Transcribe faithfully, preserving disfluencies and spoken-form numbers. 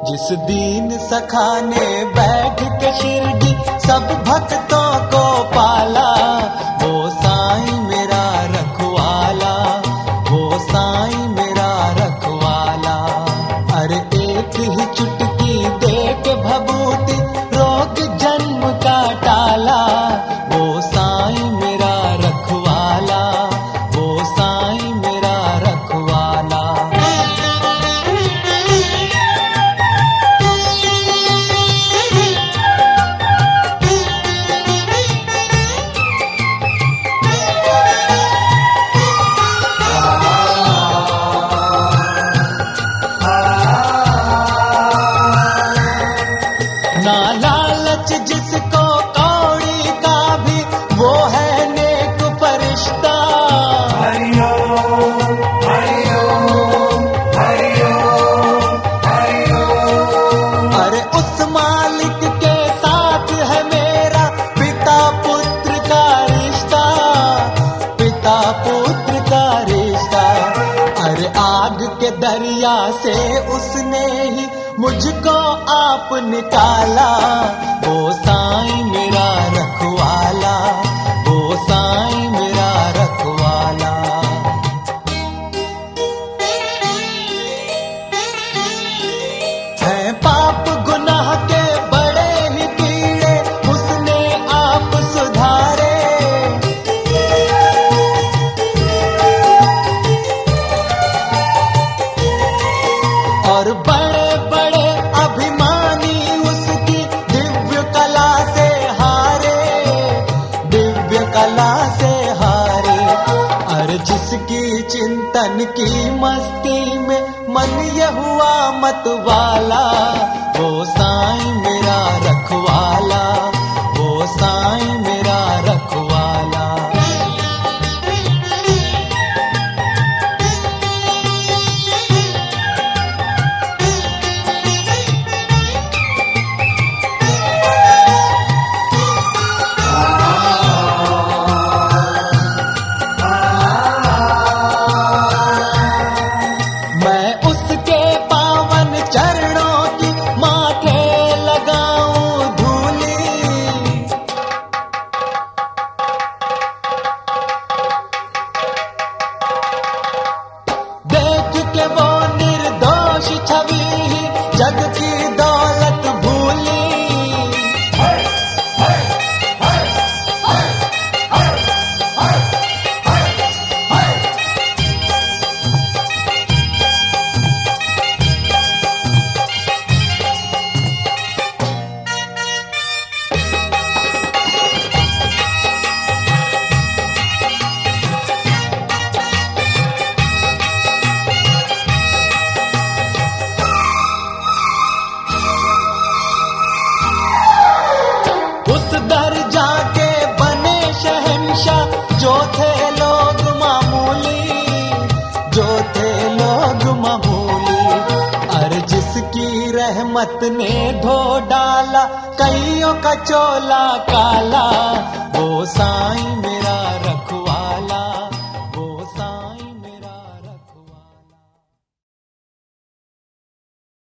जिस दीन सखा ने बैठ के शिरडी सब भक्तों को पाला, वो साईं मेरा रखवाला, वो साईं मेरा रखवाला। अरे एक ही चुटकी दे के भभूति रोग जन्म का टाला, वो साईं मेरा रखवाला, वो साईं मेरा रखवाला। ना लालच जिसको कौड़ी का भी, वो है नेक फरिश्ता। हरिओम हरिओम हरिओम हरिओम। अरे उस मालिक के साथ है मेरा पिता पुत्र का रिश्ता, पिता पुत्र का रिश्ता। अरे आग के दरिया से उसने ही मुझको आप निकाला, वो साईं मेरा रखवाला, वो साईं मेरा रखवाला। है पाप गुनाह के बड़े ही कीड़े, उसने आप सुधारे। और बड़े बड़े अभिमानी उसकी दिव्य कला से हारे, दिव्य कला से हारे। अरे जिसकी चिंतन की मस्ती में मन ये हुआ मत वाला, वो साईं मेरा रखवाला, वो साईं मेरा रखवाला। मैं उसके पावन चरणों की माथे लगाऊं धूली, देख के वो निर्दोष छवि ही जग की दौलत भूली। उस दर जाके बने शहंशाह, जो थे लोग मामूली, जो थे लोग मामूली। अरे जिसकी रहमत ने धो डाला कईयों का चोला काला, वो साईं मेरा रखवाला।